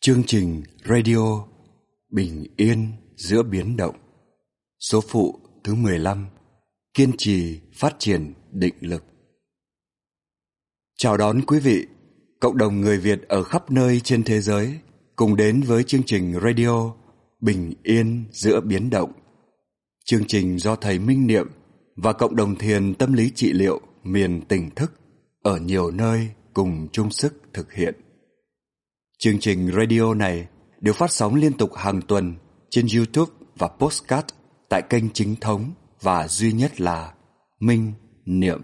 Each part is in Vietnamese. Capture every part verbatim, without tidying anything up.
Chương trình radio Bình yên giữa biến động. Số phụ thứ mười lăm. Kiên trì phát triển định lực. Chào đón quý vị, cộng đồng người Việt ở khắp nơi trên thế giới cùng đến với chương trình radio Bình yên giữa biến động. Chương trình do thầy Minh Niệm và cộng đồng thiền tâm lý trị liệu miền tỉnh thức ở nhiều nơi cùng chung sức thực hiện. Chương trình radio này được phát sóng liên tục hàng tuần trên YouTube và podcast tại kênh chính thống và duy nhất là Minh Niệm.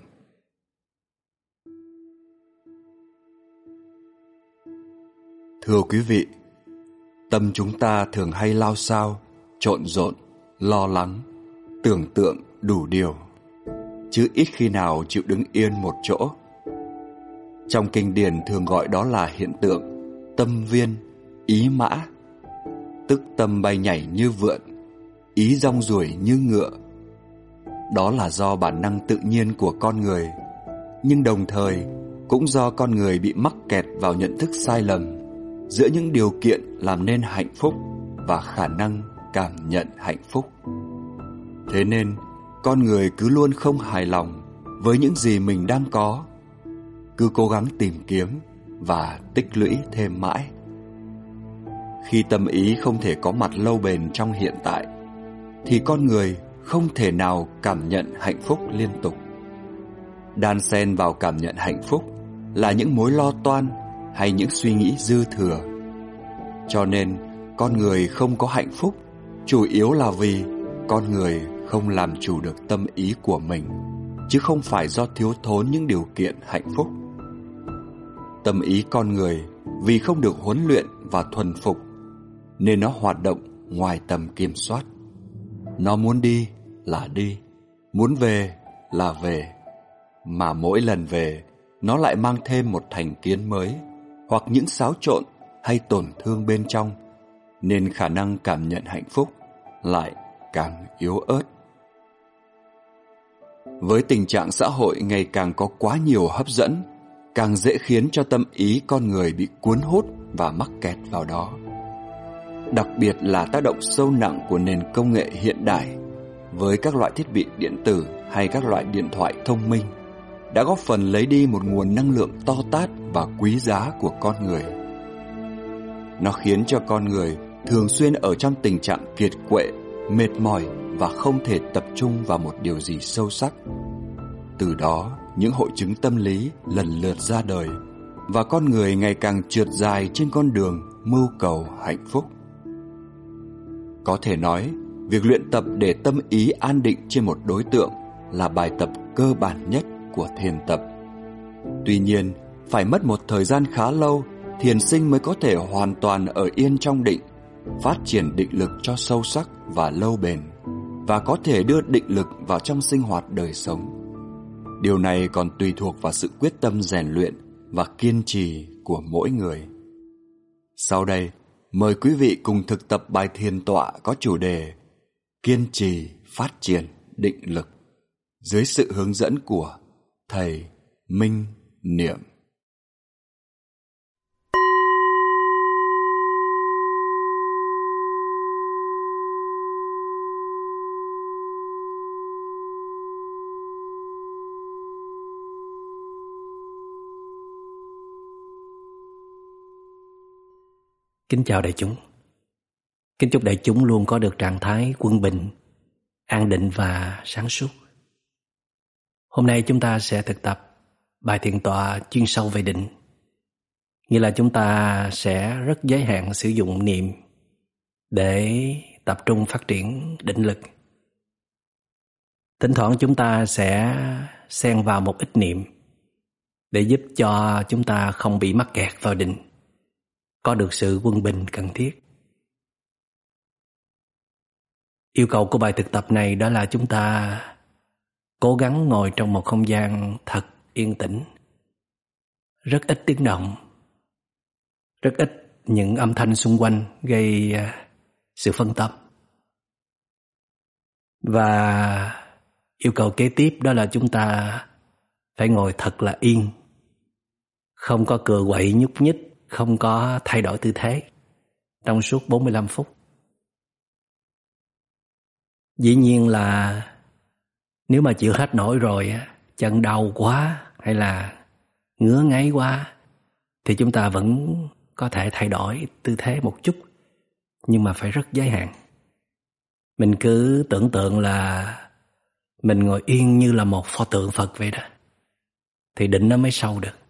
Thưa quý vị, tâm chúng ta thường hay lao xao, trộn rộn, lo lắng, tưởng tượng đủ điều, chứ ít khi nào chịu đứng yên một chỗ. Trong kinh điển thường gọi đó là hiện tượng tâm viên, ý mã, tức tâm bay nhảy như vượn, ý rong ruổi như ngựa. Đó là do bản năng tự nhiên của con người, nhưng đồng thời cũng do con người bị mắc kẹt vào nhận thức sai lầm giữa những điều kiện làm nên hạnh phúc và khả năng cảm nhận hạnh phúc. Thế nên, con người cứ luôn không hài lòng với những gì mình đang có, cứ cố gắng tìm kiếm và tích lũy thêm mãi. Khi tâm ý không thể có mặt lâu bền trong hiện tại, thì con người không thể nào cảm nhận hạnh phúc liên tục. Đan xen vào cảm nhận hạnh phúc là những mối lo toan hay những suy nghĩ dư thừa. Cho nên, con người không có hạnh phúc, chủ yếu là vì con người không làm chủ được tâm ý của mình, chứ không phải do thiếu thốn những điều kiện hạnh phúc. Tâm ý con người vì không được huấn luyện và thuần phục nên nó hoạt động ngoài tầm kiểm soát. Nó muốn đi là đi, muốn về là về, mà mỗi lần về nó lại mang thêm một thành kiến mới hoặc những xáo trộn hay tổn thương bên trong, nên khả năng cảm nhận hạnh phúc lại càng yếu ớt. Với tình trạng xã hội ngày càng có quá nhiều hấp dẫn, càng dễ khiến cho tâm ý con người bị cuốn hút và mắc kẹt vào đó. Đặc biệt là tác động sâu nặng của nền công nghệ hiện đại với các loại thiết bị điện tử hay các loại điện thoại thông minh đã góp phần lấy đi một nguồn năng lượng to tát và quý giá của con người. Nó khiến cho con người thường xuyên ở trong tình trạng kiệt quệ, mệt mỏi và không thể tập trung vào một điều gì sâu sắc. Từ đó, những hội chứng tâm lý lần lượt ra đời và con người ngày càng trượt dài trên con đường mưu cầu hạnh phúc. Có thể nói, việc luyện tập để tâm ý an định trên một đối tượng là bài tập cơ bản nhất của thiền tập. Tuy nhiên, phải mất một thời gian khá lâu, thiền sinh mới có thể hoàn toàn ở yên trong định, phát triển định lực cho sâu sắc và lâu bền, và có thể đưa định lực vào trong sinh hoạt đời sống. Điều này còn tùy thuộc vào sự quyết tâm rèn luyện và kiên trì của mỗi người. Sau đây, mời quý vị cùng thực tập bài thiền tọa có chủ đề Kiên trì phát triển định lực dưới sự hướng dẫn của thầy Minh Niệm. Kính chào đại chúng. Kính chúc đại chúng luôn có được trạng thái quân bình, an định và sáng suốt. Hôm nay chúng ta sẽ thực tập bài thiền tọa chuyên sâu về định. Nghĩa là chúng ta sẽ rất giới hạn sử dụng niệm để tập trung phát triển định lực. Thỉnh thoảng chúng ta sẽ xen vào một ít niệm để giúp cho chúng ta không bị mắc kẹt vào định, có được sự quân bình cần thiết. Yêu cầu của bài thực tập này đó là chúng ta cố gắng ngồi trong một không gian thật yên tĩnh, rất ít tiếng động, rất ít những âm thanh xung quanh gây sự phân tâm. Và yêu cầu kế tiếp đó là chúng ta phải ngồi thật là yên, không có cựa quậy nhúc nhích, không có thay đổi tư thế. trong suốt bốn mươi lăm phút. Dĩ nhiên là nếu mà chịu hết nổi rồi, chân đau quá hay là ngứa ngáy quá, thì chúng ta vẫn có thể thay đổi tư thế một chút, nhưng mà phải rất giới hạn. Mình cứ tưởng tượng là mình ngồi yên như là một pho tượng Phật vậy đó, thì định nó mới sâu được.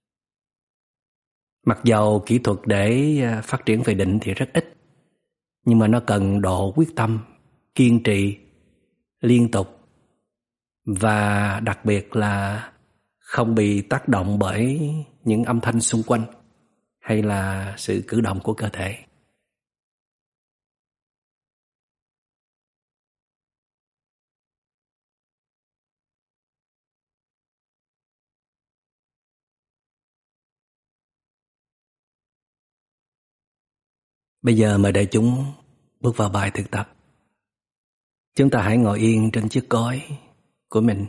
Mặc dầu kỹ thuật để phát triển về định thì rất ít, nhưng mà nó cần độ quyết tâm, kiên trì, liên tục, và đặc biệt là không bị tác động bởi những âm thanh xung quanh hay là sự cử động của cơ thể. Bây giờ mời đại chúng bước vào bài thực tập. Chúng ta hãy ngồi yên trên chiếc gối của mình.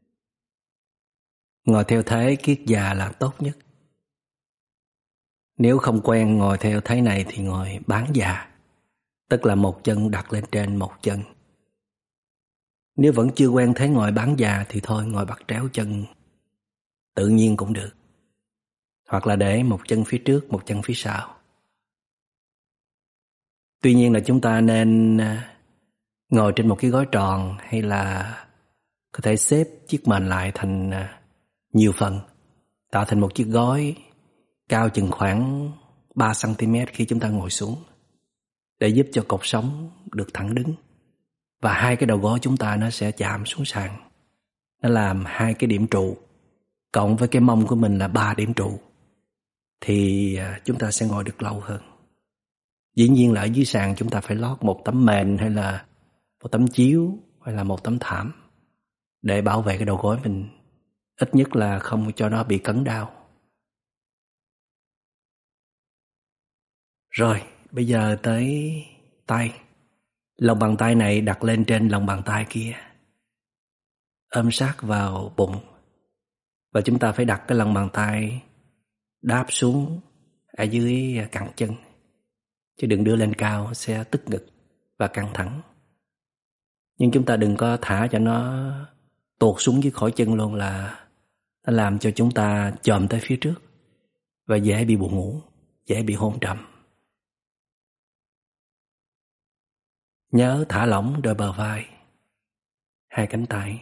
Ngồi theo thế kiết già là tốt nhất. Nếu không quen ngồi theo thế này thì ngồi bán già, tức là một chân đặt lên trên một chân. Nếu vẫn chưa quen thế ngồi bán già thì thôi ngồi bắt chéo chân tự nhiên cũng được. Hoặc là để một chân phía trước, một chân phía sau. Tuy nhiên là chúng ta nên ngồi trên một cái gối tròn, hay là có thể xếp chiếc mền lại thành nhiều phần, tạo thành một chiếc gối cao chừng khoảng ba xăng-ti-mét khi chúng ta ngồi xuống, để giúp cho cột sống được thẳng đứng. Và hai cái đầu gối chúng ta nó sẽ chạm xuống sàn. Nó làm hai cái điểm trụ, cộng với cái mông của mình là ba điểm trụ, thì chúng ta sẽ ngồi được lâu hơn. Dĩ nhiên là ở dưới sàn chúng ta phải lót một tấm mền, hay là một tấm chiếu, hay là một tấm thảm, để bảo vệ cái đầu gối mình, ít nhất là không cho nó bị cấn đau. Rồi, bây giờ tới tay. Lòng bàn tay này đặt lên trên lòng bàn tay kia, ôm sát vào bụng. Và chúng ta phải đặt cái lòng bàn tay đáp xuống ở dưới cẳng chân, chứ đừng đưa lên cao, sẽ tức ngực và căng thẳng. Nhưng chúng ta đừng có thả cho nó tuột xuống dưới khỏi chân luôn, là nó làm cho chúng ta chồm tới phía trước và dễ bị buồn ngủ, dễ bị hôn trầm. Nhớ thả lỏng đôi bờ vai, hai cánh tay,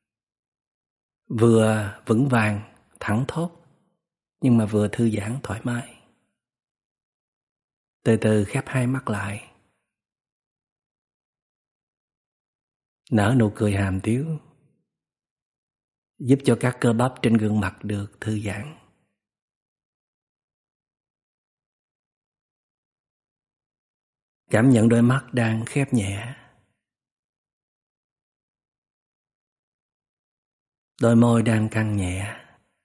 vừa vững vàng, thẳng thốt, nhưng mà vừa thư giãn thoải mái. Từ từ khép hai mắt lại, nở nụ cười hàm tiếu, giúp cho các cơ bắp trên gương mặt được thư giãn. Cảm nhận đôi mắt đang khép nhẹ, đôi môi đang căng nhẹ.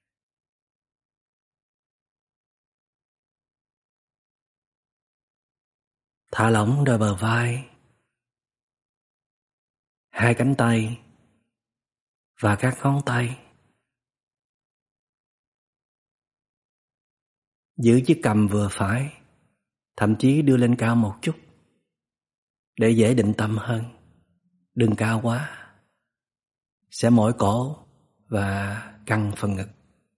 Thả lỏng đôi bờ vai, hai cánh tay và các ngón tay. Giữ chiếc cằm vừa phải, thậm chí đưa lên cao một chút, để dễ định tâm hơn. Đừng cao quá, sẽ mỏi cổ và căng phần ngực.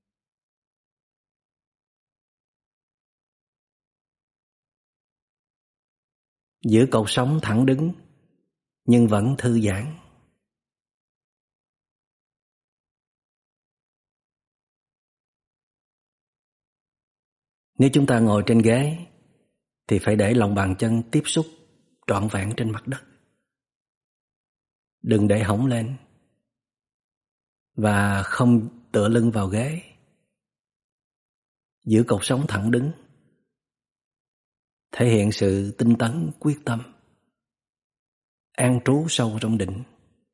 Giữ cột sống thẳng đứng, nhưng vẫn thư giãn. Nếu chúng ta ngồi trên ghế thì phải để lòng bàn chân tiếp xúc trọn vẹn trên mặt đất. Đừng để hõng lên và không tựa lưng vào ghế. Giữ cột sống thẳng đứng, thể hiện sự tinh tấn, quyết tâm, an trú sâu trong định.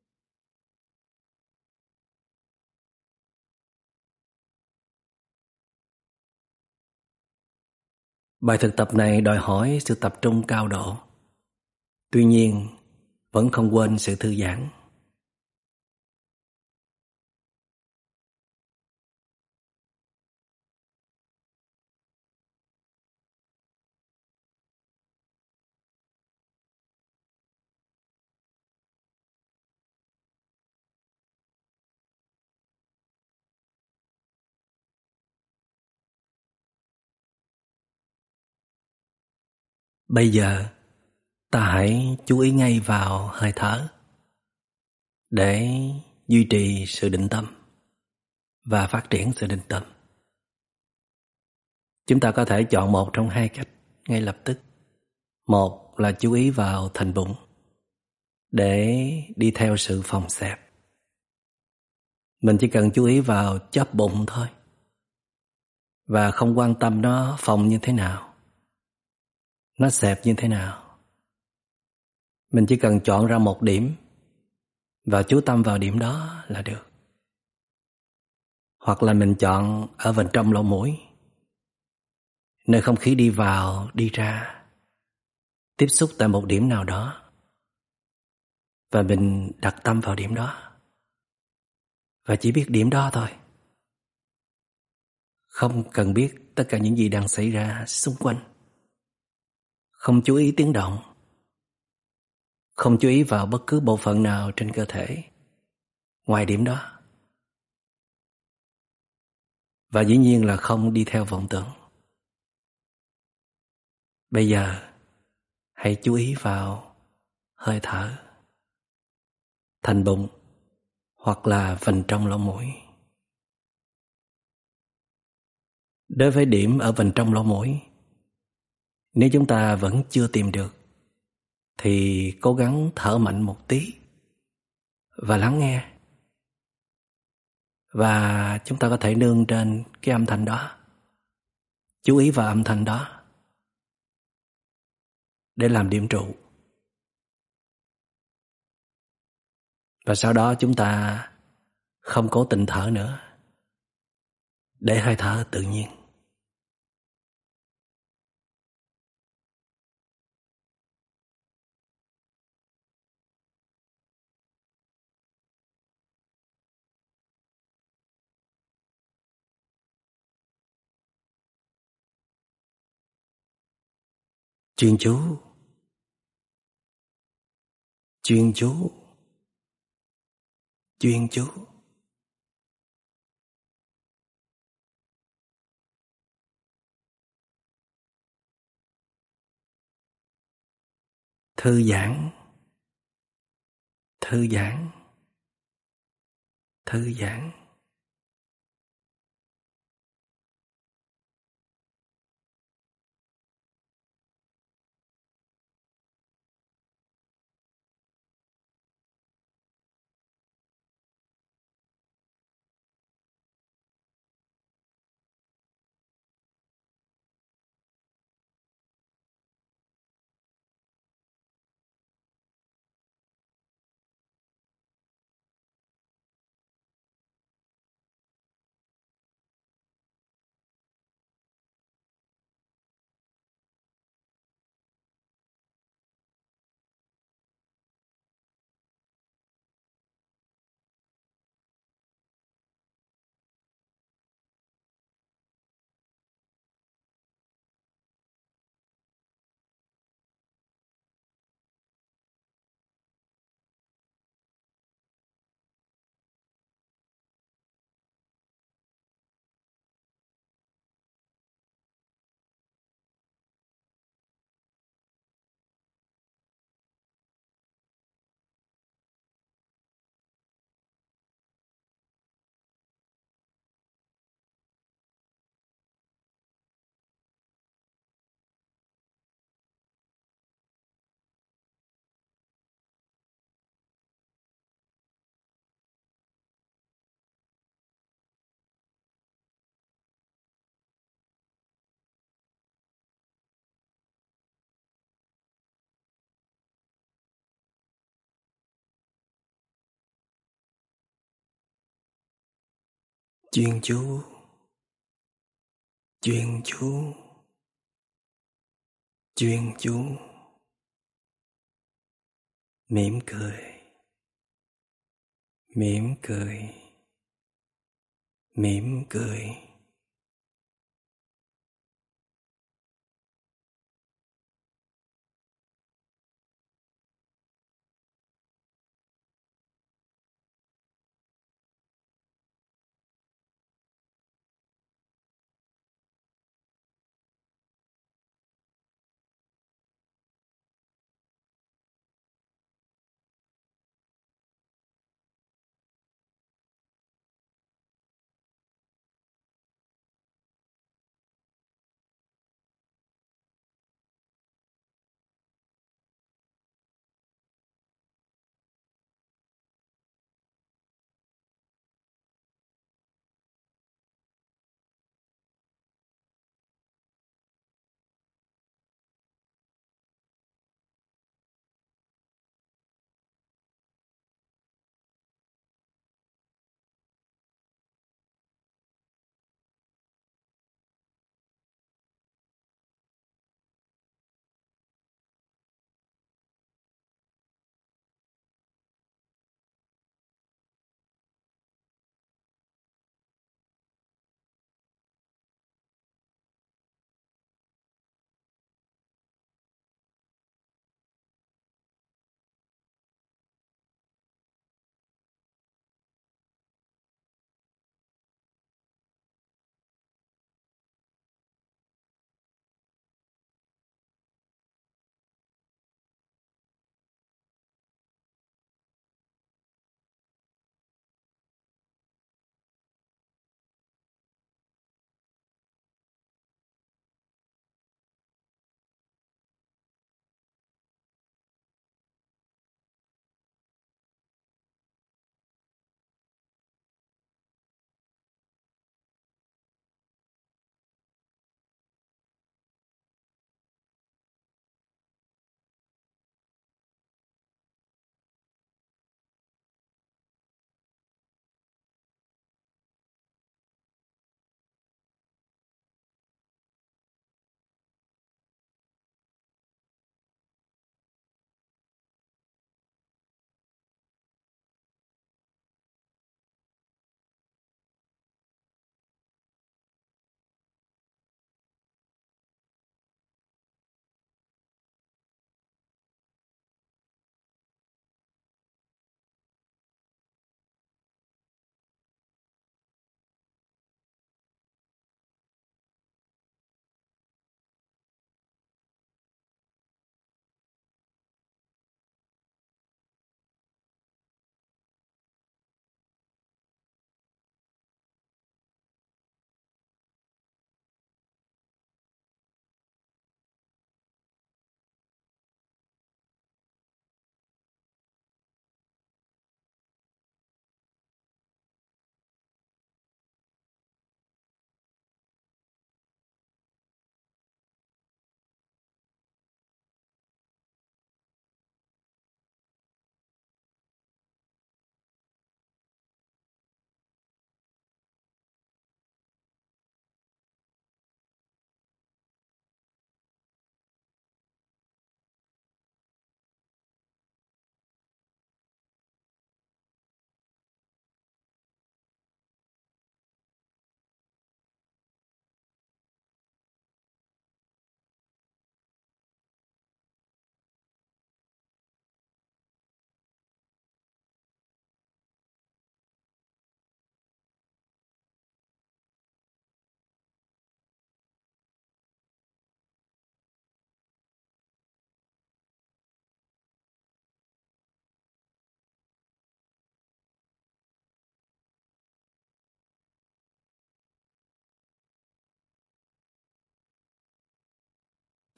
Bài thực tập này đòi hỏi sự tập trung cao độ. Tuy nhiên, vẫn không quên sự thư giãn. Bây giờ ta hãy chú ý ngay vào hơi thở để duy trì sự định tâm và phát triển sự định tâm. Chúng ta có thể chọn một trong hai cách ngay lập tức. Một là chú ý vào thành bụng để đi theo sự phòng xẹp. Mình chỉ cần chú ý vào chóp bụng thôi và không quan tâm nó phồng như thế nào, nó xẹp như thế nào. Mình chỉ cần chọn ra một điểm và chú tâm vào điểm đó là được. Hoặc là mình chọn ở bên trong lỗ mũi, nơi không khí đi vào, đi ra, tiếp xúc tại một điểm nào đó, và mình đặt tâm vào điểm đó. Và chỉ biết điểm đó thôi. Không cần biết tất cả những gì đang xảy ra xung quanh. Không chú ý tiếng động. Không chú ý vào bất cứ bộ phận nào trên cơ thể ngoài điểm đó. Và dĩ nhiên là không đi theo vọng tưởng. Bây giờ hãy chú ý vào hơi thở, thành bụng hoặc là phần trong lỗ mũi. Đối với điểm ở phần trong lỗ mũi, nếu chúng ta vẫn chưa tìm được thì cố gắng thở mạnh một tí và lắng nghe. Và chúng ta có thể nương trên cái âm thanh đó, chú ý vào âm thanh đó để làm điểm trụ. Và sau đó chúng ta không cố tình thở nữa, để hơi thở tự nhiên. Chuyên chú, chuyên chú, chuyên chú. Thư giãn, thư giãn, thư giãn. Chuyên chú, chuyên chú, chuyên chú. Mỉm cười, mỉm cười, mỉm cười.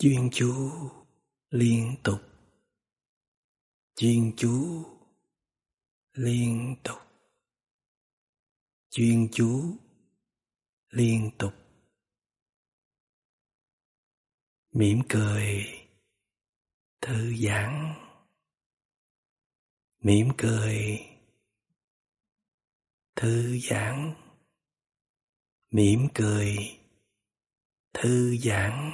chuyên chú liên tục, chuyên chú liên tục, chuyên chú liên tục. Mỉm cười thư giãn, mỉm cười thư giãn, mỉm cười thư giãn.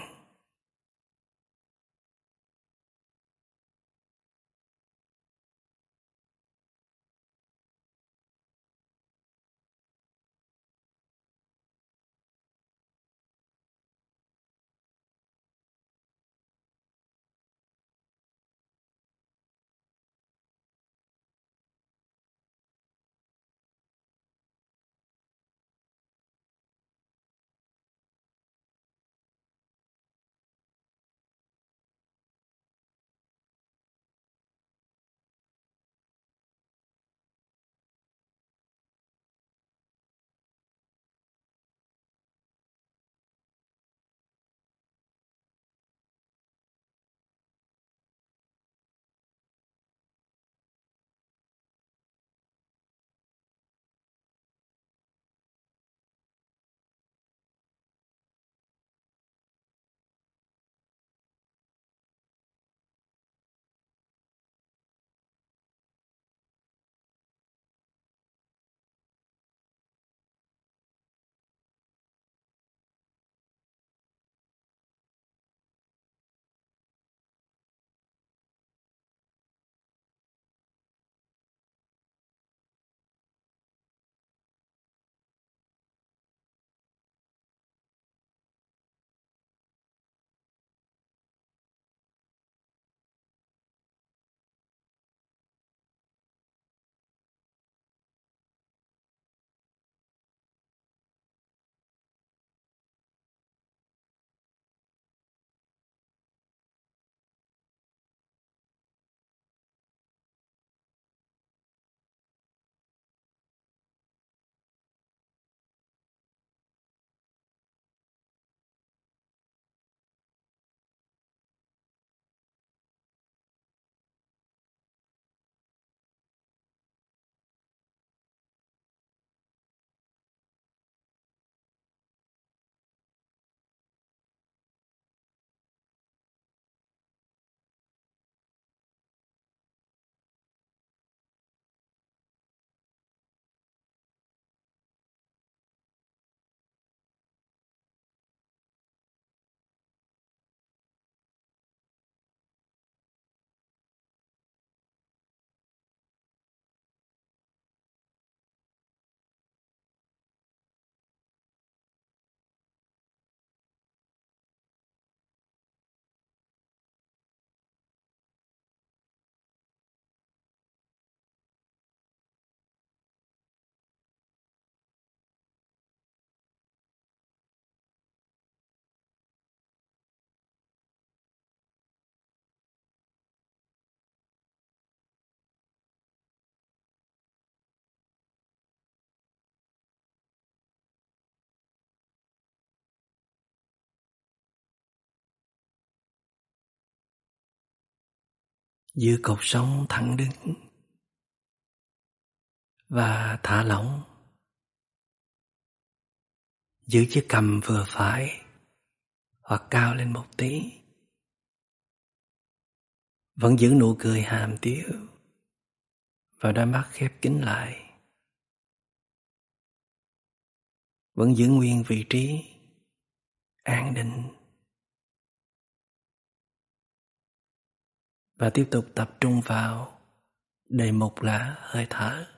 Giữ cột sống thẳng đứng và thả lỏng. Giữ chiếc cằm vừa phải hoặc cao lên một tí. Vẫn giữ nụ cười hàm tiếu và đôi mắt khép kín lại. Vẫn giữ nguyên vị trí an định. Và tiếp tục tập trung vào đề mục là hơi thở.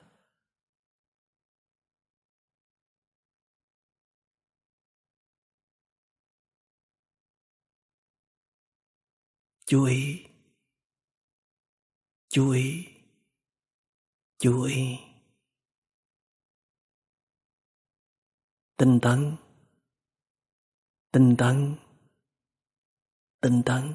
Chú ý, chú ý, chú ý. Tinh tấn, tinh tấn, tinh tấn.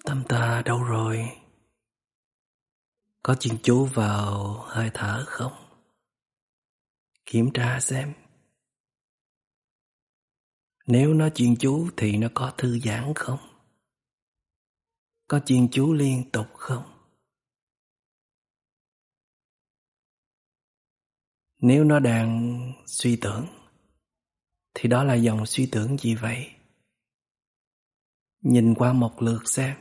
Tâm ta đâu rồi? Có chuyên chú vào hơi thở không? Kiểm tra xem. Nếu nó chuyên chú thì nó có thư giãn không? Có chuyên chú liên tục không? Nếu nó đang suy tưởng thì đó là dòng suy tưởng gì vậy? Nhìn qua một lượt xem.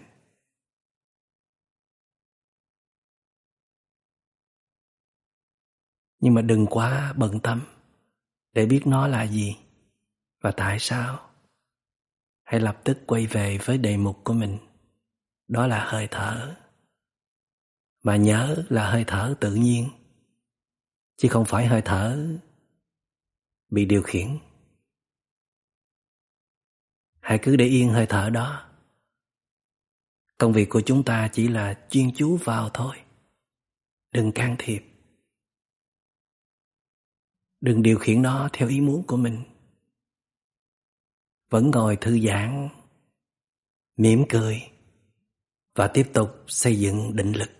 Nhưng mà đừng quá bận tâm để biết nó là gì và tại sao. Hãy lập tức quay về với đề mục của mình. Đó là hơi thở. Và nhớ là hơi thở tự nhiên, chứ không phải hơi thở bị điều khiển. Hãy cứ để yên hơi thở đó. Công việc của chúng ta chỉ là chuyên chú vào thôi. Đừng can thiệp. Đừng điều khiển nó theo ý muốn của mình. Vẫn ngồi thư giãn, mỉm cười và tiếp tục xây dựng định lực.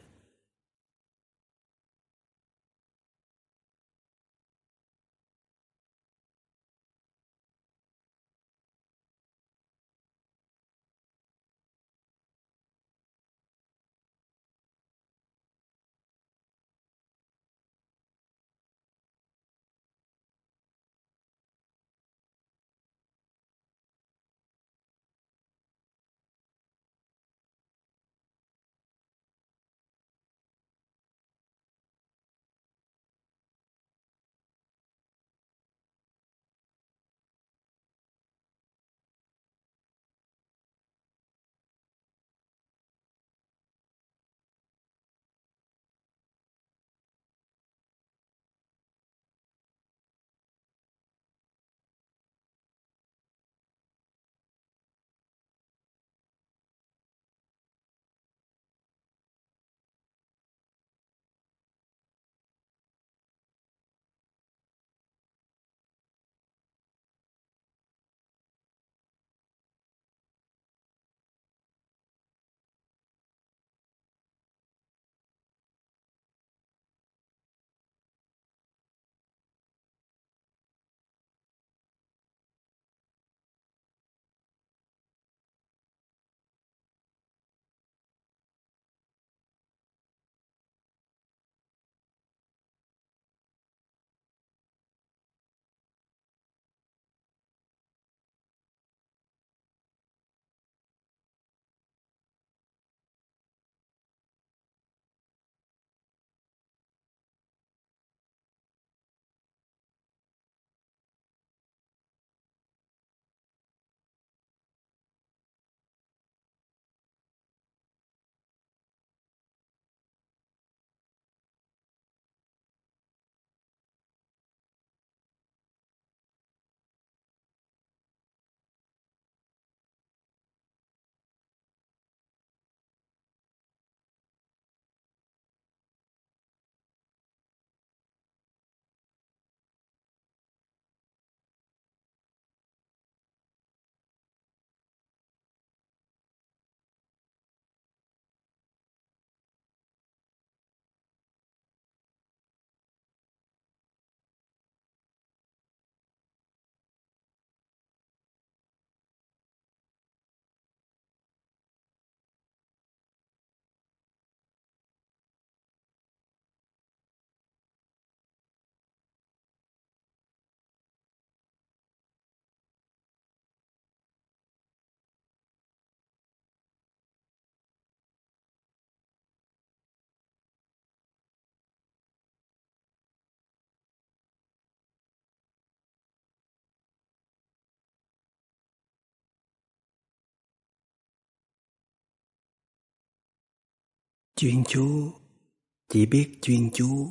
Chuyên chú, chỉ biết chuyên chú,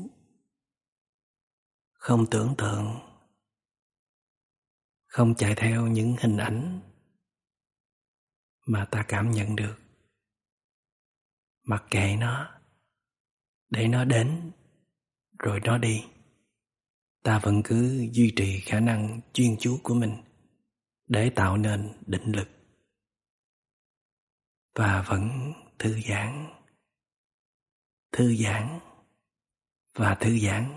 không tưởng tượng, không chạy theo những hình ảnh mà ta cảm nhận được. Mặc kệ nó, để nó đến rồi nó đi. Ta vẫn cứ duy trì khả năng chuyên chú của mình để tạo nên định lực. và vẫn thư giãn, thư giãn và thư giãn.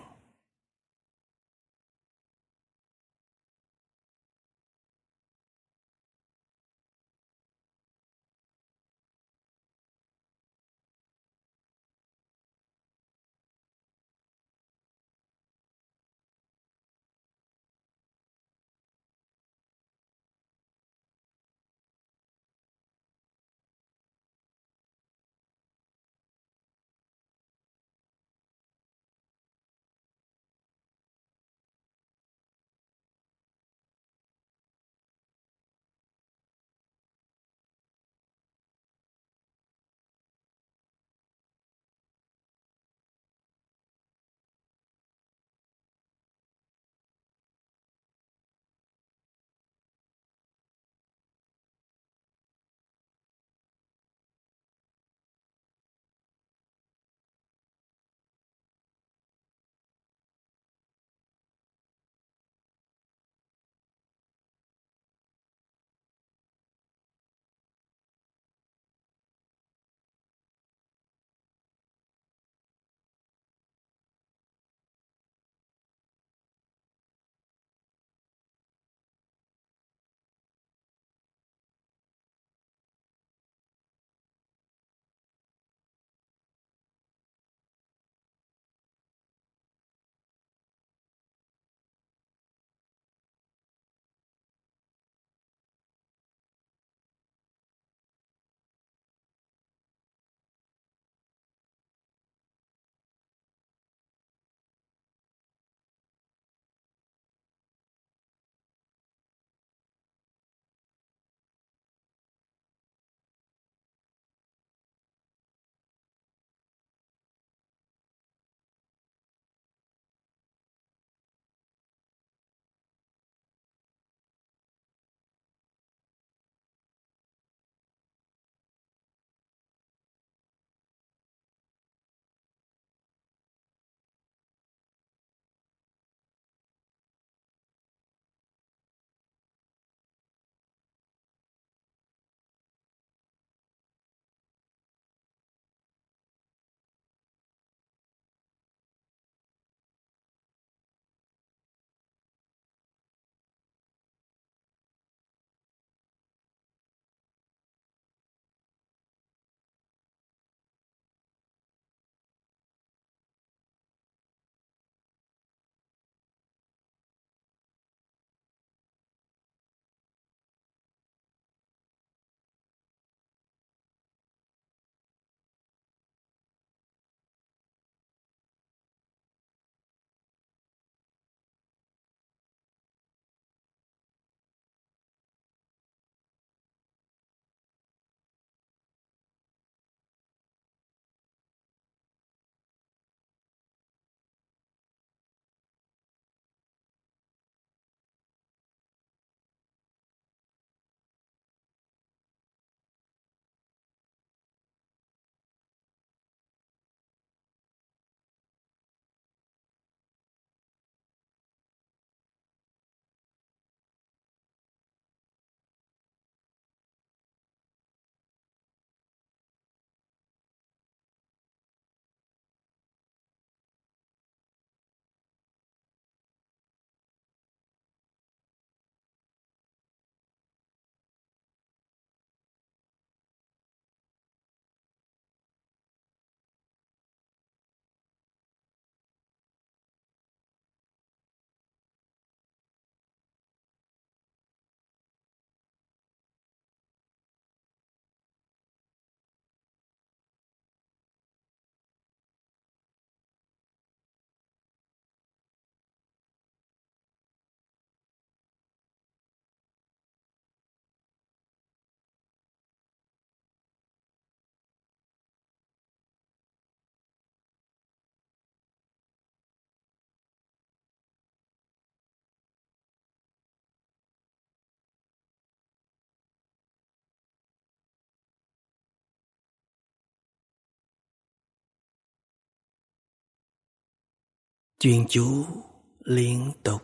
Chuyên chú liên tục,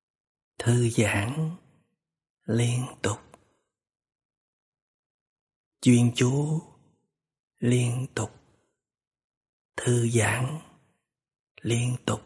thư giãn liên tục. chuyên chú, liên tục, thư giãn, liên tục.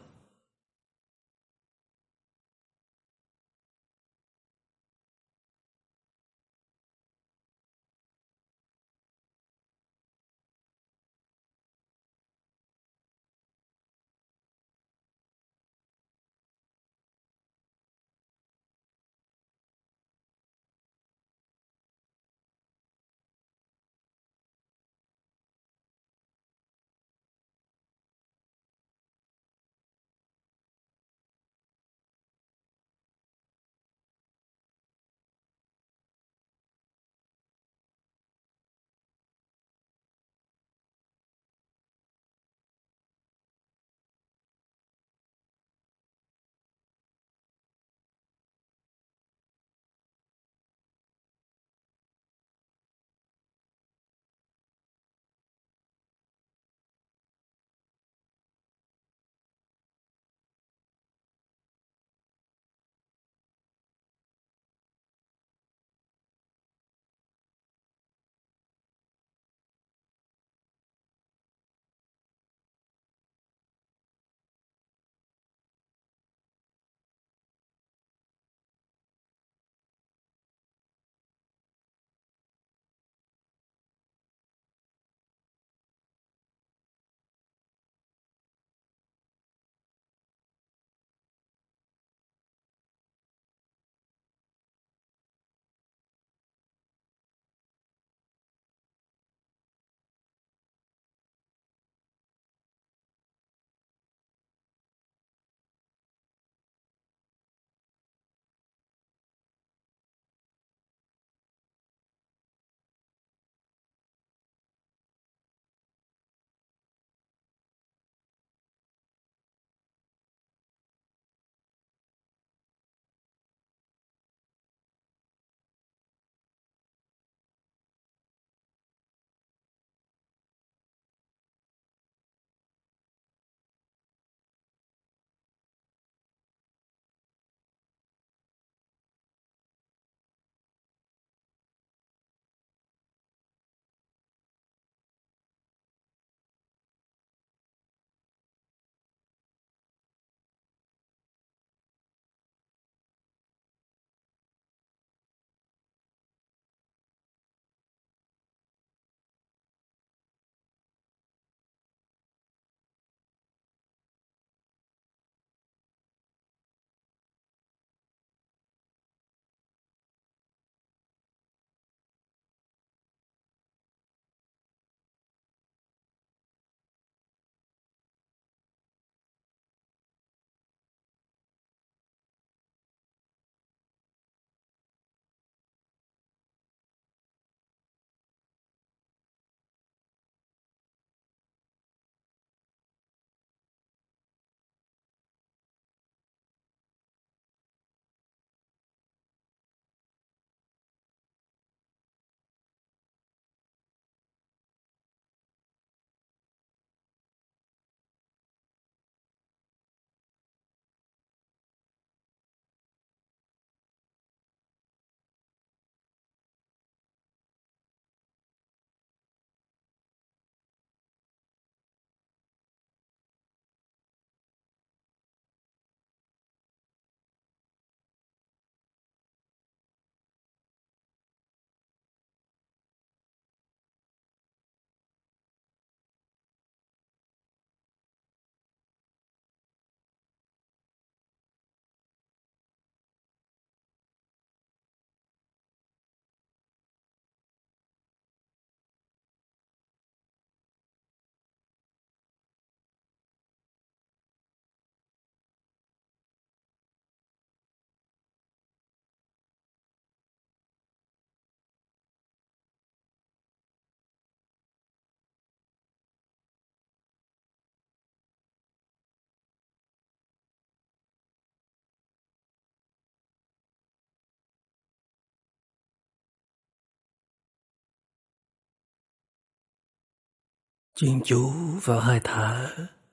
Chuyên chú vào hơi thở,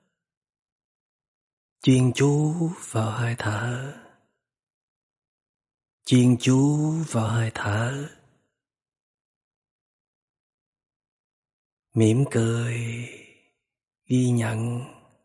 chuyên chú vào hơi thở, chuyên chú vào hơi thở. mỉm cười, ghi nhận.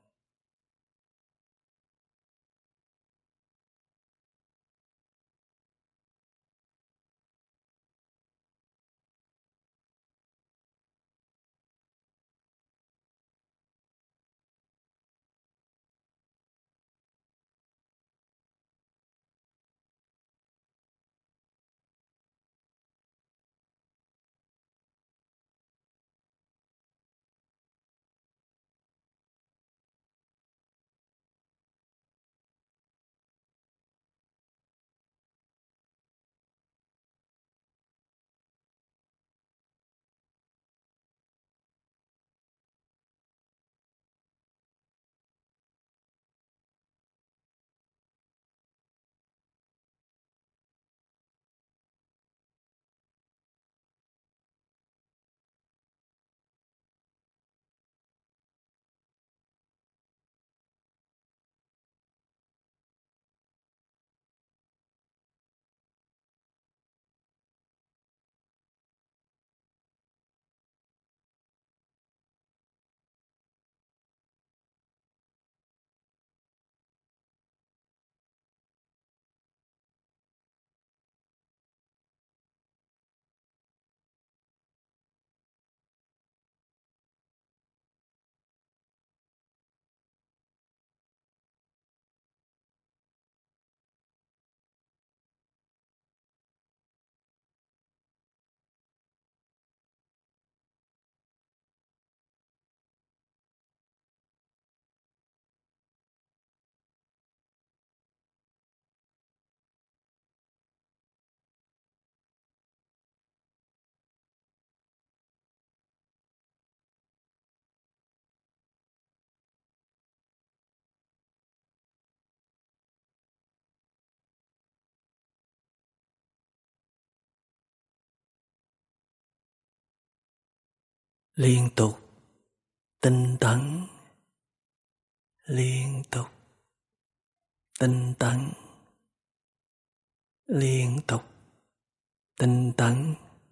Liên tục tinh tấn, liên tục tinh tấn, liên tục tinh tấn.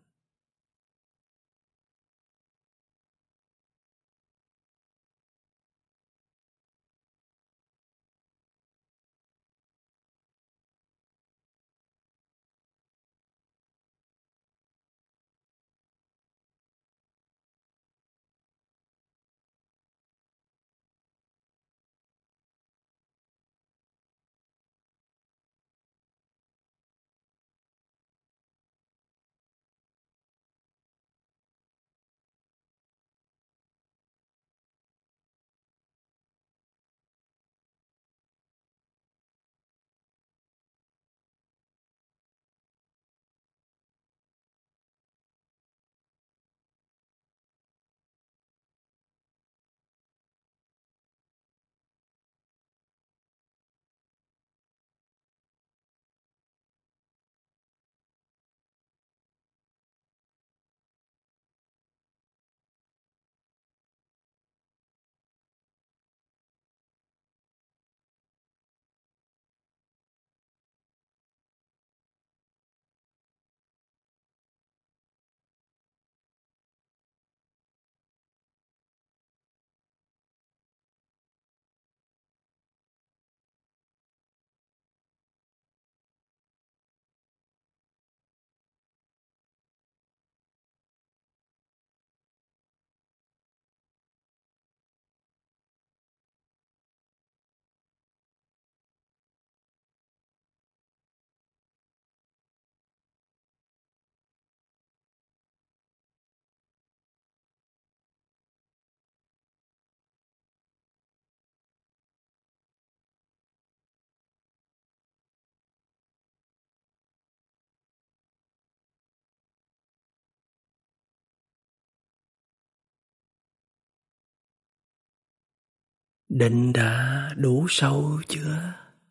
Định đã đủ sâu chưa?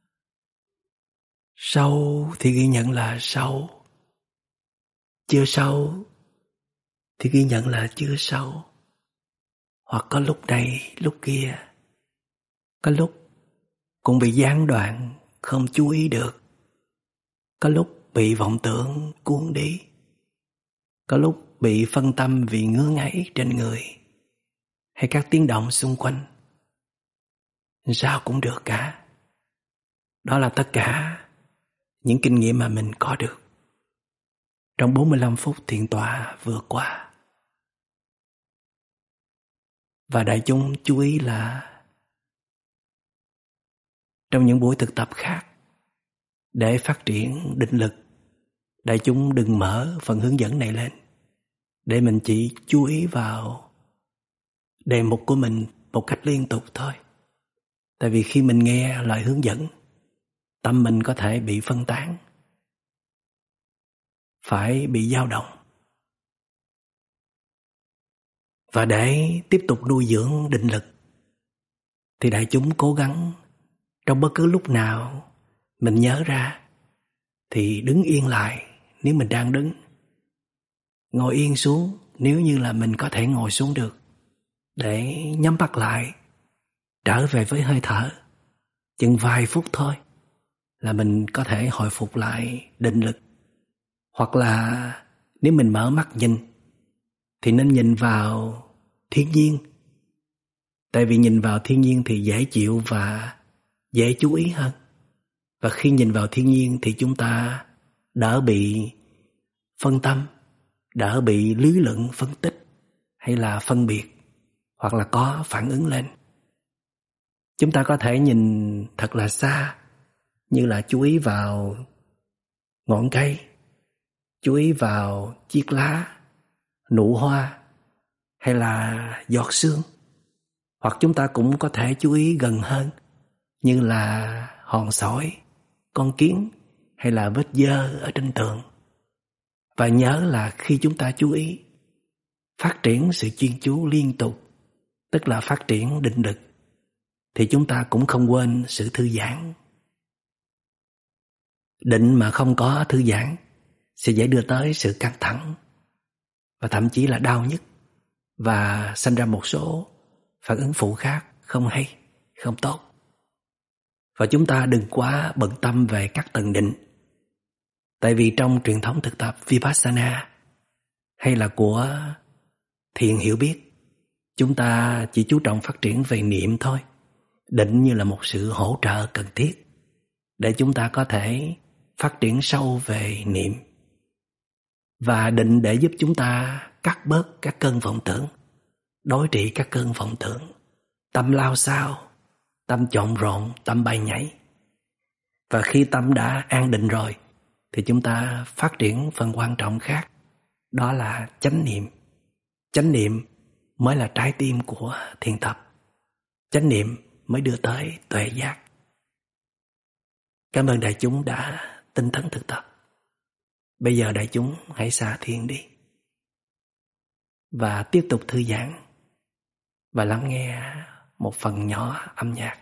Sâu thì ghi nhận là sâu, chưa sâu thì ghi nhận là chưa sâu. Hoặc có lúc này lúc kia, có lúc cũng bị gián đoạn, không chú ý được, có lúc bị vọng tưởng cuốn đi, có lúc bị phân tâm vì ngứa ngáy trên người hay các tiếng động xung quanh. Sao cũng được cả. Đó là tất cả những kinh nghiệm mà mình có được trong bốn mươi lăm phút thiền tọa vừa qua. Và đại chúng chú ý là trong những buổi thực tập khác, để phát triển định lực, đại chúng đừng mở phần hướng dẫn này lên, để mình chỉ chú ý vào đề mục của mình một cách liên tục thôi. Tại vì khi mình nghe lời hướng dẫn, tâm mình có thể bị phân tán, phải bị dao động. Và để tiếp tục nuôi dưỡng định lực, thì đại chúng cố gắng trong bất cứ lúc nào mình nhớ ra thì đứng yên lại nếu mình đang đứng, ngồi yên xuống nếu như là mình có thể ngồi xuống được, để nhắm mắt lại, trở về với hơi thở. Chừng vài phút thôi là mình có thể hồi phục lại định lực. Hoặc là nếu mình mở mắt nhìn thì nên nhìn vào thiên nhiên. Tại vì nhìn vào thiên nhiên thì dễ chịu và dễ chú ý hơn. Và khi nhìn vào thiên nhiên thì chúng ta đỡ bị phân tâm, đỡ bị lý luận phân tích hay là phân biệt, hoặc là có phản ứng lên. Chúng ta có thể nhìn thật là xa, như là chú ý vào ngọn cây, chú ý vào chiếc lá, nụ hoa hay là giọt sương. Hoặc chúng ta cũng có thể chú ý gần hơn, như là hòn sỏi, con kiến hay là vết dơ ở trên tường. Và nhớ là khi chúng ta chú ý, phát triển sự chuyên chú liên tục, tức là phát triển định lực, thì chúng ta cũng không quên sự thư giãn. Định mà không có thư giãn sẽ dễ đưa tới sự căng thẳng và thậm chí là đau nhức, và sinh ra một số phản ứng phụ khác không hay, không tốt. Và chúng ta đừng quá bận tâm về các tầng định. Tại vì trong truyền thống thực tập Vipassana hay là của thiền hiểu biết, chúng ta chỉ chú trọng phát triển về niệm thôi. Định như là một sự hỗ trợ cần thiết để chúng ta có thể phát triển sâu về niệm. Và định để giúp chúng ta cắt bớt các cơn vọng tưởng, đối trị các cơn vọng tưởng, tâm lao xao, tâm trộn rộn, tâm bay nhảy. Và khi tâm đã an định rồi thì chúng ta phát triển phần quan trọng khác, đó là chánh niệm. Chánh niệm mới là trái tim của thiền tập. Chánh niệm mới đưa tới tuệ giác. Cảm ơn đại chúng đã tinh tấn thực tập. Bây giờ đại chúng hãy xả thiền đi và tiếp tục thư giãn và lắng nghe một phần nhỏ âm nhạc.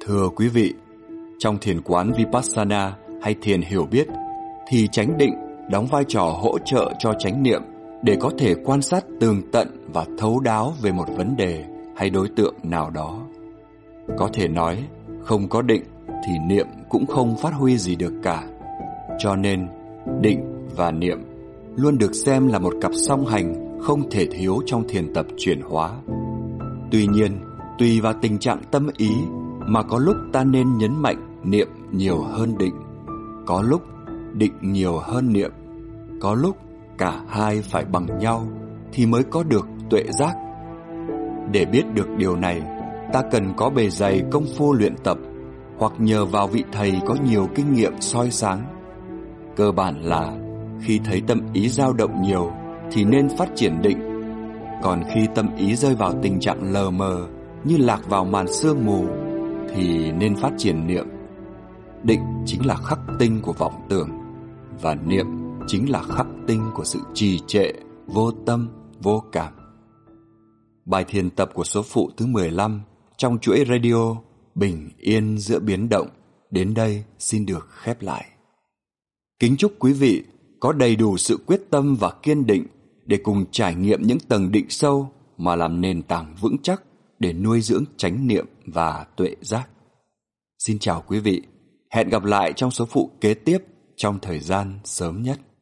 Thưa quý vị, trong thiền quán Vipassana hay thiền hiểu biết thì chánh định đóng vai trò hỗ trợ cho chánh niệm để có thể quan sát tường tận và thấu đáo về một vấn đề hay đối tượng nào đó. Có thể nói, không có định thì niệm cũng không phát huy gì được cả. Cho nên, định và niệm luôn được xem là một cặp song hành không thể thiếu trong thiền tập chuyển hóa. Tuy nhiên, tùy vào tình trạng tâm ý mà có lúc ta nên nhấn mạnh niệm nhiều hơn định, có lúc định nhiều hơn niệm, có lúc cả hai phải bằng nhau thì mới có được tuệ giác. Để biết được điều này, ta cần có bề dày công phu luyện tập hoặc nhờ vào vị thầy có nhiều kinh nghiệm soi sáng. Cơ bản là khi thấy tâm ý dao động nhiều thì nên phát triển định, còn khi tâm ý rơi vào tình trạng lờ mờ như lạc vào màn sương mù thì nên phát triển niệm. Định chính là khắc tinh của vọng tưởng, và niệm chính là khắc tinh của sự trì trệ, vô tâm, vô cảm. Bài thiền tập của số phụ thứ mười lăm trong chuỗi radio Bình Yên Giữa Biến Động đến đây xin được khép lại. Kính chúc quý vị có đầy đủ sự quyết tâm và kiên định để cùng trải nghiệm những tầng định sâu mà làm nền tảng vững chắc để nuôi dưỡng chánh niệm và tuệ giác. Xin chào quý vị, hẹn gặp lại trong số phụ kế tiếp trong thời gian sớm nhất.